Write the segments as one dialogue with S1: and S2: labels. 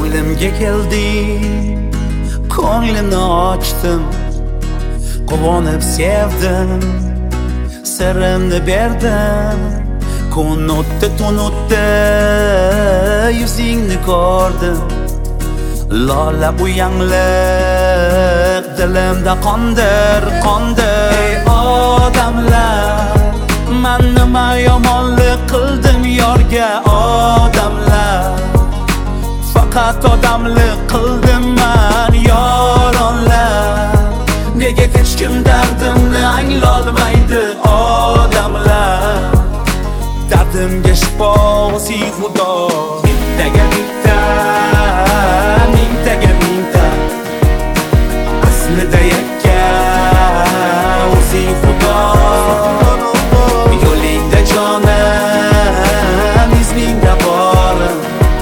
S1: ko'nglimga kelding, ko'nglimni ochdim, quvonib sevdim, sirimni berdim. Kun o'tdi, tun o'tdi, yuzingni ko'rdim. Lola bu yangliq dilimda qondir. Ey odamlar, men nima yomonlik qildim yorga? Odamlar, faqat odamlik qildim men yoronlar. Nega hech kim dardimni anglolmaydi? Odamlar, dardimga shifo o'zi Xudo. Bittaga bitta, mingtaga mingta, aslida yakka o'zi Xudo. Yo'lingda jonim, izmingda borim,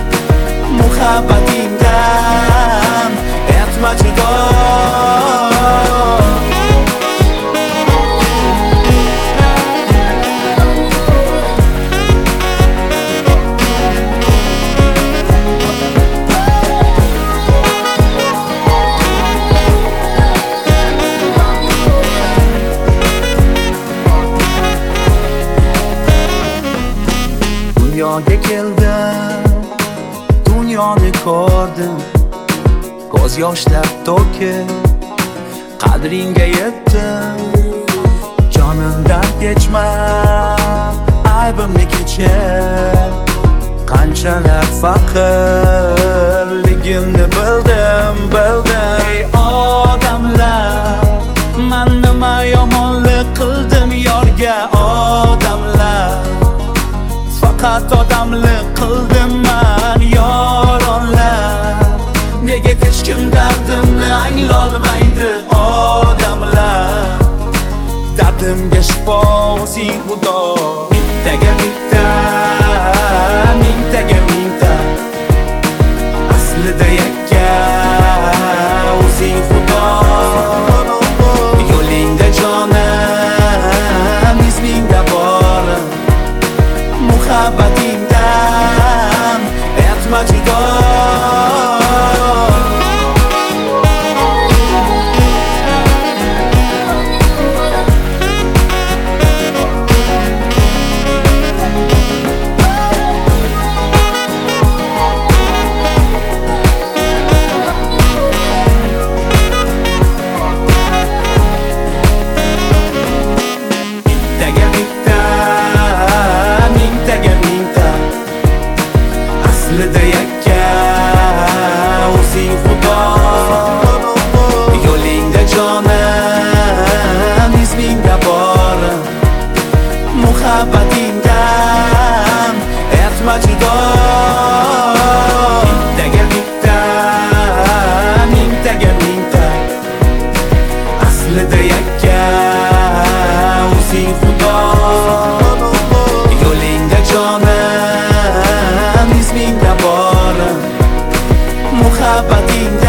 S1: muhabbatingdan etma judo. Dunyoga keldim, dunyoni ko'rdim, ko'z yoshlar to'kib qadringga yetdim. Jonimdan kechmab aybimni kechir, qanchalar faqirligimni bildim. Ey odamlar, men nima yomonlik qildim yorga? Odamlar, faqat odamlik qildim men yoronlar. Nega hech kim dardimni anglolmaydi? Odamlar, dardimga shifo o'zi Xudo. Bittaga bitta, mingtaga mingta, aslida yakka o'zi Xudo. Yo'lingda jonim, izmingda borim, muhabbatingdan etma judo. Bittaga bitta, mingtaga mingta, aslida yakka o'zi Xudo. Yo'lingda jonim, izmingda borim, muhabbatingdan etma judo. Bittaga bitta, mingtaga mingta, aslida yakka o'zi Xudo. Yo'lingda jonim, izmingda borim, muhabbatingdan